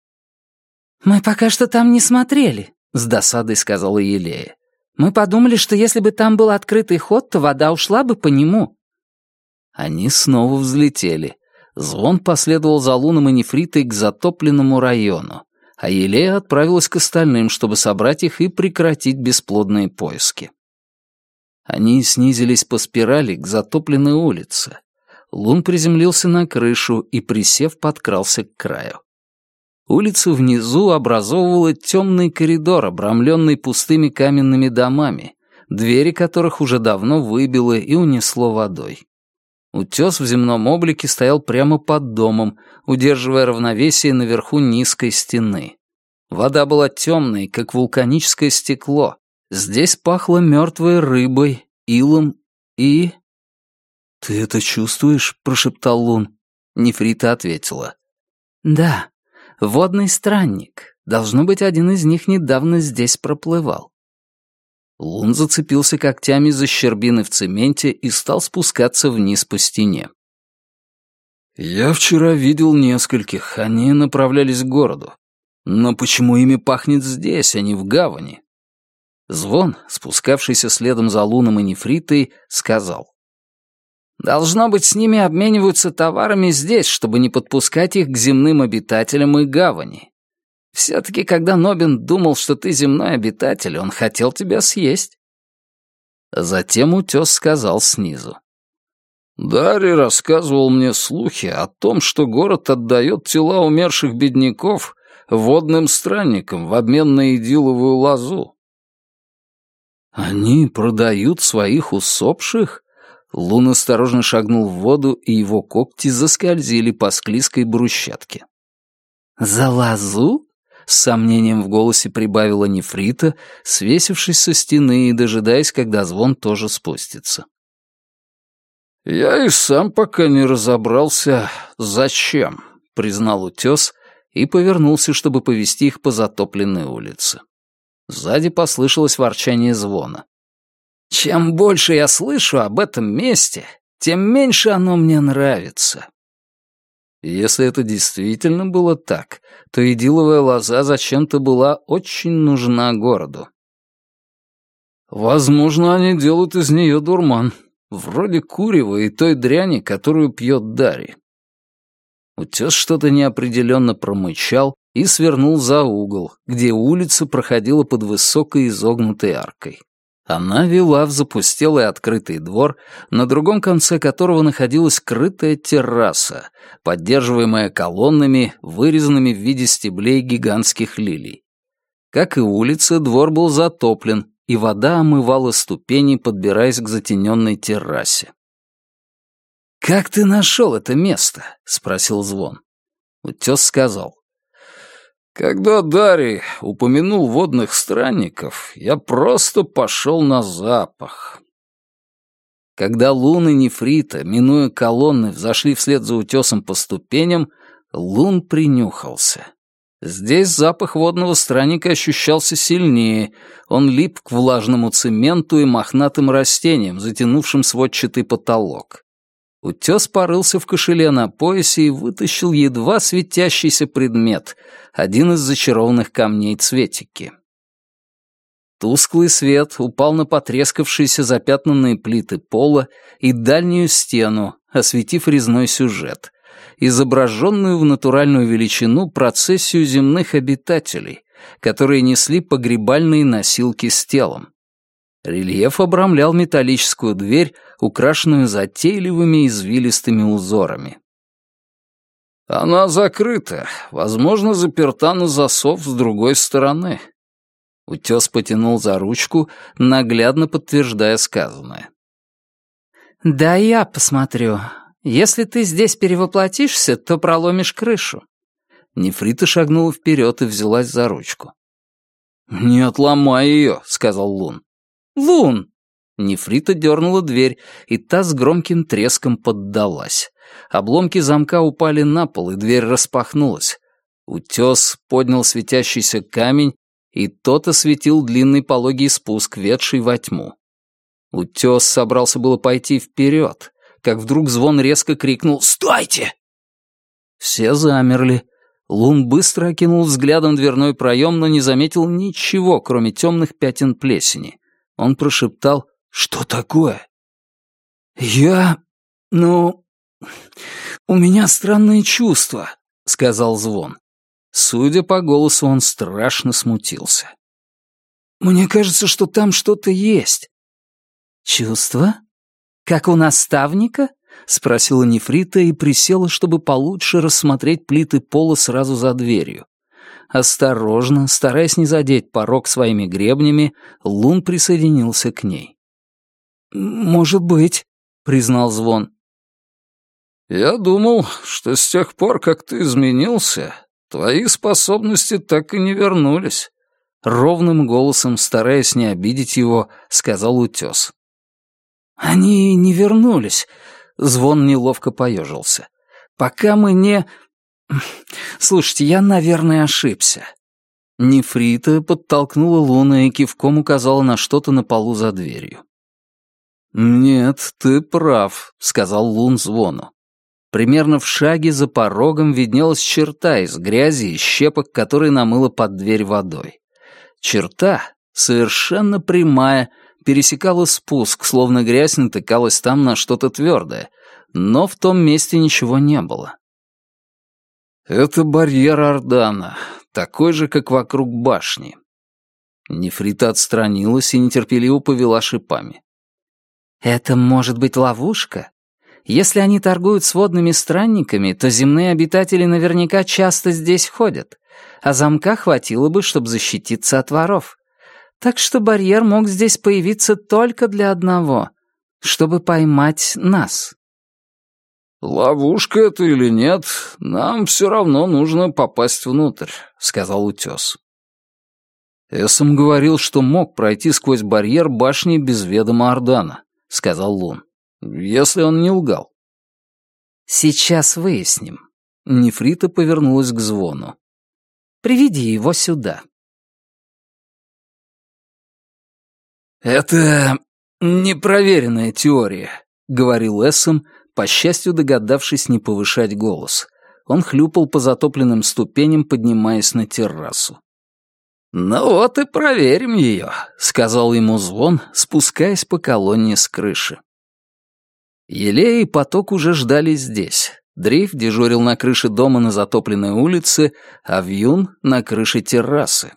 «Мы пока что там не смотрели», — с досадой сказала Елея. «Мы подумали, что если бы там был открытый ход, то вода ушла бы по нему». Они снова взлетели. Звон последовал за Луном и Нефритой к затопленному району, а Елея отправилась к остальным, чтобы собрать их и прекратить бесплодные поиски. Они снизились по спирали к затопленной улице. Лун приземлился на крышу и, присев, подкрался к краю. Улица внизу образовывала темный коридор, обрамленный пустыми каменными домами, двери которых уже давно выбило и унесло водой. Утес в земном облике стоял прямо под домом, удерживая равновесие наверху низкой стены. Вода была темной, как вулканическое стекло. Здесь пахло мертвой рыбой, илом и... «Ты это чувствуешь?» — прошептал Лун. Нефрита ответила: «Да, водный странник. Должно быть, один из них недавно здесь проплывал». Лун зацепился когтями за щербины в цементе и стал спускаться вниз по стене. «Я вчера видел нескольких, они направлялись к городу. Но почему ими пахнет здесь, а не в гавани?» Звон, спускавшийся следом за Луном и Нефритой, сказал. «Должно быть, с ними обмениваются товарами здесь, чтобы не подпускать их к земным обитателям и гавани. Все-таки, когда Нобин думал, что ты земной обитатель, он хотел тебя съесть». Затем утес сказал снизу. «Дарри рассказывал мне слухи о том, что город отдает тела умерших бедняков водным странникам в обмен на идиловую лозу». «Они продают своих усопших?» Лун осторожно шагнул в воду, и его когти заскользили по склизкой брусчатке. «За лозу?» — с сомнением в голосе прибавила Нефрита, свесившись со стены и дожидаясь, когда Звон тоже спустится. «Я и сам пока не разобрался, зачем», — признал утес и повернулся, чтобы повести их по затопленной улице. Сзади послышалось ворчание Звона. «Чем больше я слышу об этом месте, тем меньше оно мне нравится». Если это действительно было так, то идиловая лоза зачем-то была очень нужна городу. «Возможно, они делают из нее дурман, вроде курева и той дряни, которую пьет Дарри». Утес что-то неопределенно промычал и свернул за угол, где улица проходила под высокой изогнутой аркой. Она вела в запустелый открытый двор, на другом конце которого находилась крытая терраса, поддерживаемая колоннами, вырезанными в виде стеблей гигантских лилий. Как и улица, двор был затоплен, и вода омывала ступени, подбираясь к затененной террасе. «Как ты нашел это место?» — спросил Звон. Утес сказал. «Когда Дарри упомянул водных странников, я просто пошел на запах». Когда Лун и Нефрита, минуя колонны, взошли вслед за утесом по ступеням, Лун принюхался. Здесь запах водного странника ощущался сильнее, он лип к влажному цементу и мохнатым растениям, затянувшим сводчатый потолок. Утес порылся в кошеле на поясе и вытащил едва светящийся предмет, один из зачарованных камней цветики. Тусклый свет упал на потрескавшиеся запятнанные плиты пола и дальнюю стену, осветив резной сюжет, изображенную в натуральную величину процессию земных обитателей, которые несли погребальные носилки с телом. Рельеф обрамлял металлическую дверь, украшенную затейливыми извилистыми узорами. «Она закрыта, возможно, заперта на засов с другой стороны». Утес потянул за ручку, наглядно подтверждая сказанное. «Да я посмотрю. Если ты здесь перевоплотишься, то проломишь крышу». Нефрита шагнула вперед и взялась за ручку. «Не отломай ее», — сказал Лун. «Лун!» Нефрита дернула дверь, и та с громким треском поддалась. Обломки замка упали на пол, и дверь распахнулась. Утес поднял светящийся камень, и тот осветил длинный пологий спуск, ведший во тьму. Утес собрался было пойти вперед, как вдруг Звон резко крикнул «Стойте!». Все замерли. Лун быстро окинул взглядом дверной проем, но не заметил ничего, кроме темных пятен плесени. Он прошептал «Что такое?» «Я... ну... у меня странные чувства», — сказал Звон. Судя по голосу, он страшно смутился. «Мне кажется, что там что-то есть». «Чувства? Как у наставника?» — спросила Нефрита и присела, чтобы получше рассмотреть плиты пола сразу за дверью. Осторожно, стараясь не задеть порог своими гребнями, Лун присоединился к ней. «Может быть», — признал Звон. «Я думал, что с тех пор, как ты изменился, твои способности так и не вернулись», — ровным голосом, стараясь не обидеть его, сказал утес. «Они не вернулись», — Звон неловко поежился. «Пока мы не... Слушайте, я, наверное, ошибся». Нефрита подтолкнула Луна и кивком указала на что-то на полу за дверью. «Нет, ты прав», — сказал Лун Звону. Примерно в шаге за порогом виднелась черта из грязи и щепок, которые намыла под дверь водой. Черта, совершенно прямая, пересекала спуск, словно грязь натыкалась там на что-то твердое, но в том месте ничего не было. «Это барьер Ордана, такой же, как вокруг башни». Нефрита отстранилась и нетерпеливо повела шипами. «Это может быть ловушка? Если они торгуют с водными странниками, то земные обитатели наверняка часто здесь ходят, а замка хватило бы, чтобы защититься от воров. Так что барьер мог здесь появиться только для одного, чтобы поймать нас». «Ловушка это или нет, нам все равно нужно попасть внутрь», — сказал утес. Эссом говорил, что мог пройти сквозь барьер башни без ведома Ордана, — сказал Лун, — если он не лгал. «Сейчас выясним». Нефрита повернулась к Звону. «Приведи его сюда». «Это непроверенная теория», — говорил Эссом, по счастью догадавшись не повышать голос. Он хлюпал по затопленным ступеням, поднимаясь на террасу. «Ну вот и проверим ее», — сказал ему Звон, спускаясь по колонне с крыши. Елея и Поток уже ждали здесь. Дрейф дежурил на крыше дома на затопленной улице, а Вьюн — на крыше террасы.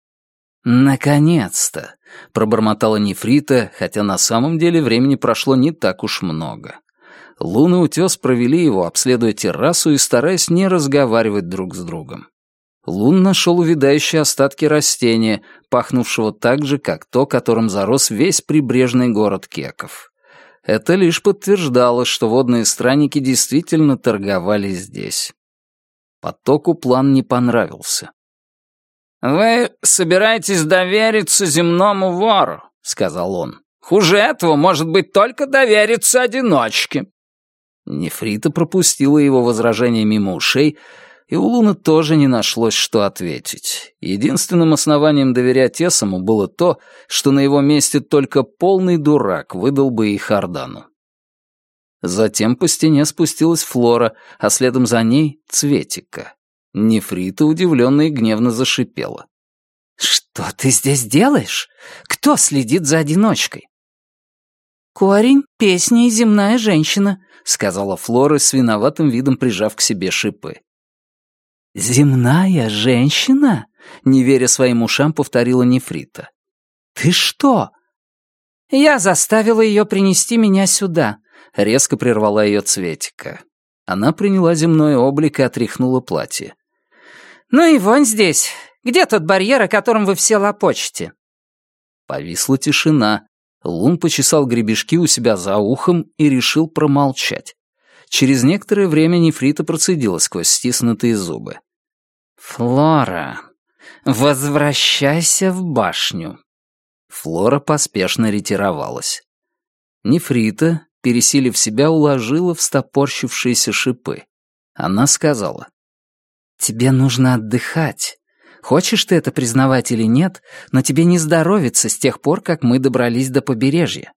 «Наконец-то!» — пробормотала Нефрита, хотя на самом деле времени прошло не так уж много. Лун и Утес провели его, обследуя террасу и стараясь не разговаривать друг с другом. Лун нашел увядающие остатки растения, пахнувшего так же, как то, которым зарос весь прибрежный город Кеков. Это лишь подтверждало, что водные странники действительно торговали здесь. Потоку план не понравился. «Вы собираетесь довериться земному вору», — сказал он. «Хуже этого может быть только довериться одиночке». Нефрита пропустила его возражение мимо ушей, и у Луны тоже не нашлось, что ответить. Единственным основанием доверять Эссому было то, что на его месте только полный дурак выдал бы их Ордану. Затем по стене спустилась Флора, а следом за ней — Цветика. Нефрита удивленно и гневно зашипела. «Что ты здесь делаешь? Кто следит за одиночкой?» «Корень, песня и земная женщина», — сказала Флора с виноватым видом, прижав к себе шипы. «Земная женщина?» — не веря своим ушам, повторила Нефрита. «Ты что?» «Я заставила ее принести меня сюда», — резко прервала ее Цветика. Она приняла земной облик и отряхнула платье. «Ну и вонь здесь. Где тот барьер, о котором вы все лопочете?» Повисла тишина. Лун почесал гребешки у себя за ухом и решил промолчать. Через некоторое время Нефрита процедила сквозь стиснутые зубы. «Флора, возвращайся в башню». Флора поспешно ретировалась. Нефрита, пересилив себя, уложила встопорщившиеся шипы. Она сказала: «Тебе нужно отдыхать. Хочешь ты это признавать или нет, но тебе не здоровится с тех пор, как мы добрались до побережья».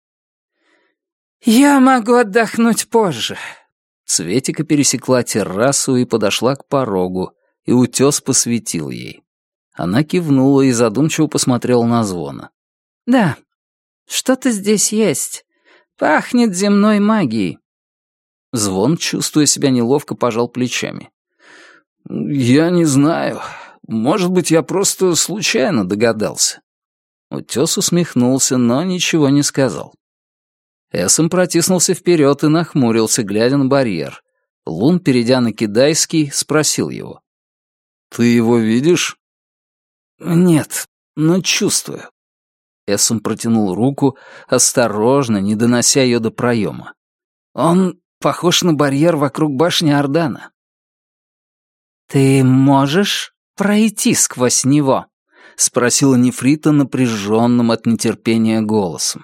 «Я могу отдохнуть позже». Цветика пересекла террасу и подошла к порогу, и Утес посветил ей. Она кивнула и задумчиво посмотрела на Звона. «Да, что-то здесь есть. Пахнет земной магией». Звон, чувствуя себя неловко, пожал плечами. «Я не знаю. Может быть, я просто случайно догадался». Утес усмехнулся, но ничего не сказал. Эссом протиснулся вперед и нахмурился, глядя на барьер. Лун, перейдя на кидайский, спросил его: «Ты его видишь?» «Нет, но чувствую». Эссом протянул руку, осторожно, не донося ее до проема. «Он похож на барьер вокруг башни Ордана». «Ты можешь пройти сквозь него?» — спросила Нефрита напряженным от нетерпения голосом.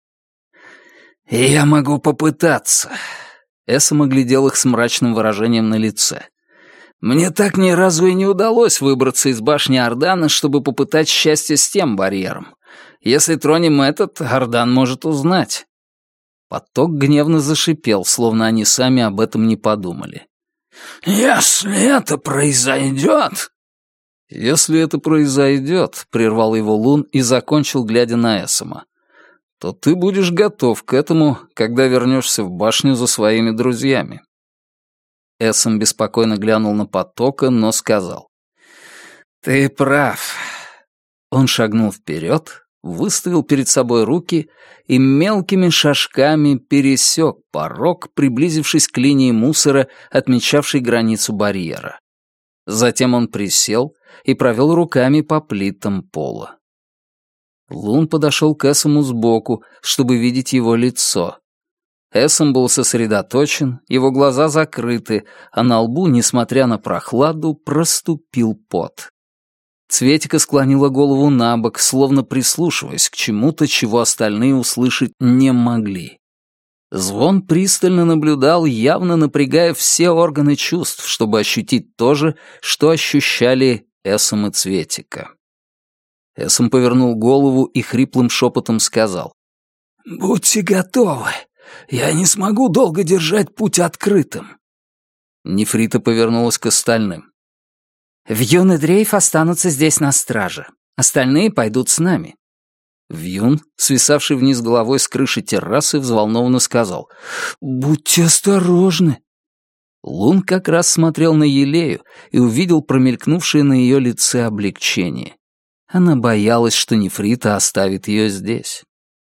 «Я могу попытаться». Эссом оглядел их с мрачным выражением на лице. Мне так ни разу и не удалось выбраться из башни Ордана, чтобы попытать счастье с тем барьером. Если тронем этот, Ордан может узнать». Поток гневно зашипел, словно они сами об этом не подумали. «Если это произойдет...» «Если это произойдет», — прервал его Лун и закончил, глядя на Эссома, «то ты будешь готов к этому, когда вернешься в башню за своими друзьями». Эссом беспокойно глянул на Потока, но сказал: «Ты прав». Он шагнул вперед, выставил перед собой руки и мелкими шажками пересек порог, приблизившись к линии мусора, отмечавшей границу барьера. Затем он присел и провел руками по плитам пола. Лун подошел к Эссому сбоку, чтобы видеть его лицо. Эссом был сосредоточен, его глаза закрыты, а на лбу, несмотря на прохладу, проступил пот. Цветика склонила голову на бок, словно прислушиваясь к чему-то, чего остальные услышать не могли. Звон пристально наблюдал, явно напрягая все органы чувств, чтобы ощутить то же, что ощущали Эссом и Цветика. Эссом повернул голову и хриплым шепотом сказал: «Будьте готовы. Я не смогу долго держать путь открытым». Нефрита повернулась к остальным. «Вьюн и Дрейф останутся здесь на страже. Остальные пойдут с нами». Вьюн, свисавший вниз головой с крыши террасы, взволнованно сказал: «Будьте осторожны». Лун как раз смотрел на Елею и увидел промелькнувшее на ее лице облегчение. Она боялась, что Нефрита оставит ее здесь.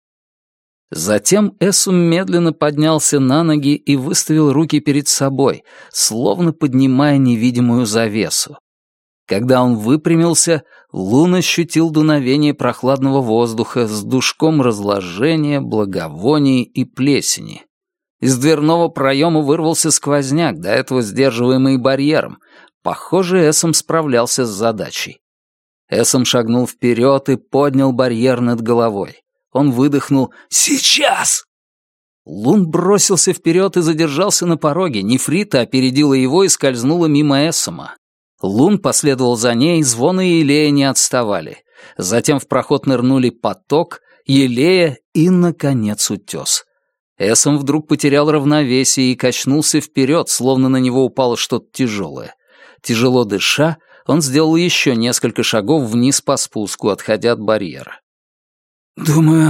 Затем Эссум медленно поднялся на ноги и выставил руки перед собой, словно поднимая невидимую завесу. Когда он выпрямился, Лун ощутил дуновение прохладного воздуха с душком разложения, благовоний и плесени. Из дверного проема вырвался сквозняк, до этого сдерживаемый барьером. Похоже, Эссом справлялся с задачей. Эссом шагнул вперед и поднял барьер над головой. Он выдохнул «Сейчас!». Лун бросился вперед и задержался на пороге. Нефрита опередила его и скользнула мимо Эссома. Лун последовал за ней, Звон и Елея не отставали. Затем в проход нырнули Поток, Елея и, наконец, Утес. Эссом вдруг потерял равновесие и качнулся вперед, словно на него упало что-то тяжелое. Тяжело дыша, он сделал еще несколько шагов вниз по спуску, отходя от барьера. «Думаю...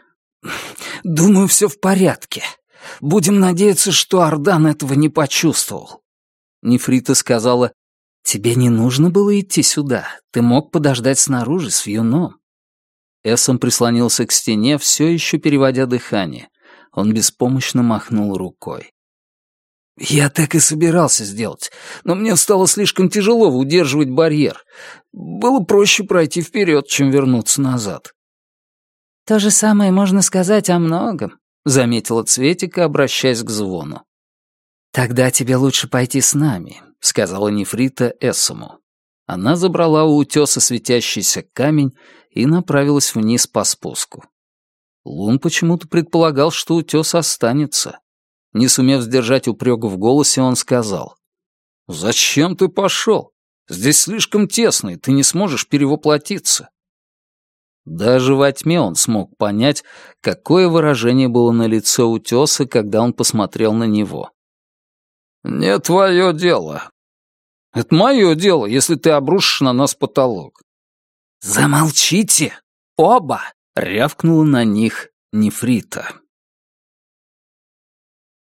думаю, все в порядке. Будем надеяться, что Ордан этого не почувствовал». Нефрита сказала: «Тебе не нужно было идти сюда. Ты мог подождать снаружи с Вьюном». Эссом прислонился к стене, все еще переводя дыхание. Он беспомощно махнул рукой. «Я так и собирался сделать, но мне стало слишком тяжело удерживать барьер. Было проще пройти вперед, чем вернуться назад». «То же самое можно сказать о многом», — заметила Цветика, обращаясь к Звону. «Тогда тебе лучше пойти с нами», — сказала Нефрита Эссому. Она забрала у Утеса светящийся камень и направилась вниз по спуску. Лун почему-то предполагал, что Утес останется. Не сумев сдержать упрек в голосе, он сказал: «Зачем ты пошел? Здесь слишком тесно, и ты не сможешь перевоплотиться». Даже во тьме он смог понять, какое выражение было на лице Утеса, когда он посмотрел на него. «Не твое дело». «Это мое дело, если ты обрушишь на нас потолок». «Замолчите! Оба!» — рявкнула на них Нефрита.